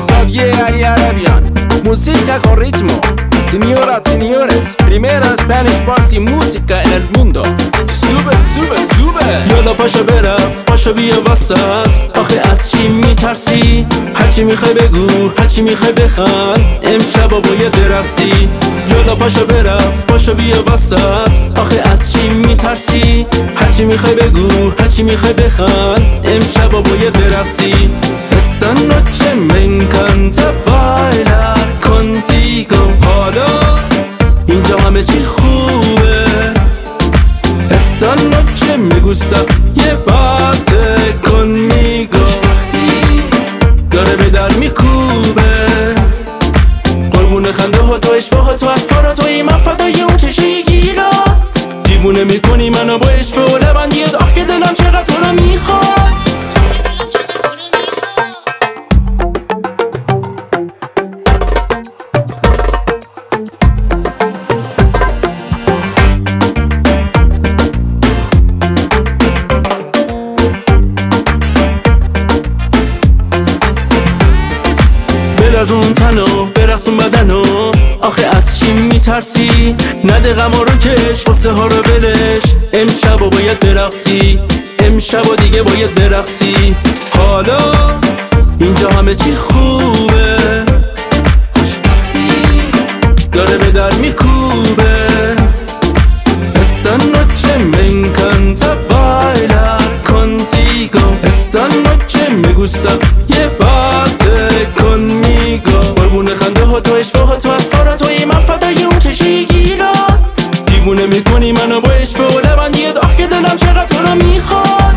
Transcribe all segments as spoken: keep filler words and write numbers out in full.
Xavier Ariarabian, música con ritmo. Señoras, señores, primera Spanish Farsi música en el mundo. Sube, sube, sube. یالا پاشو برقص، پاشو بیا وسط. آخه از چی میترسی؟ هرچی میخوای بگو، هرچی میخوای بخند. امشبا باید برقصی. یالا پاشو برقص، پاشو بیا وسط. آخه از چی میترسی؟ هرچی میخوای بگو، هرچی میخوای بخند. امشبا باید برقصی. Esta noche me encanta bailar contigo. حالا اینجا همه چی خوبه. Esta noche me gusta llevarte conmigo. داره به در میکوبه. قربون خنده ها تو، اشوه ها تو، اطفار توی من فدای اون چشی گیرات. دیوونه میکنی منو با اشوه و لبندیت. آخ که دلم چقدر تو رو میخواد. از اون تنو برقص اون بدنو. آخه از چی میترسی؟ نده غما رو کش، غصه ها رو بلش. امشبا باید برقصی، امشبا دیگه باید برقصی. حالا اینجا همه چی خوبه. خوشبختی داره به در میکوبه. Esta noche me encanta bailar contigo. Esta noche me gusta llevarte conmigo. قربون خنده ها تو، اشوه ها تو، اطفار توی من فدای اون چشی گیرات. دیوونه میکنی منو با اشوه و لبندیت. آخ که دلم چقدر تو رو میخواد.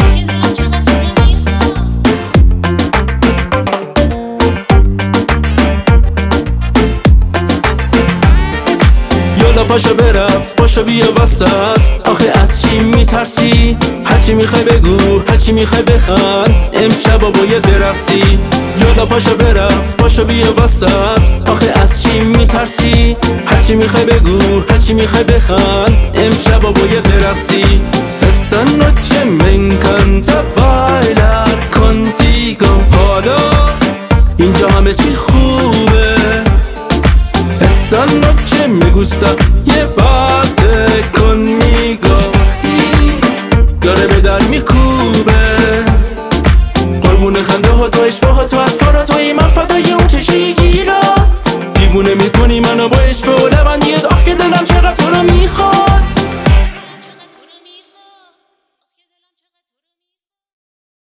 یالا پاشو برقص، پاشو بیا وسط. آخه از چی میترسی؟ هرچی میخوای بگو، هرچی میخوای بخند. امشبا باید برقصی. یالا پاشو برقص، پاشو بیا وسط. آخه از چی میترسی؟ هرچی میخوای بگو، هرچی میخوای بخند. امشبا باید برقصی. Esta noche me encanta bailar contigo. حالا اینجا همه چی خوبه. Esta noche me gusta llevarte conmigo. داره به در میکوبه. قربون خنده ها تو، اشوه ها تو، اطفار توی من فدای اون چشی گیرات. دیوونه میکنی منو با اشوه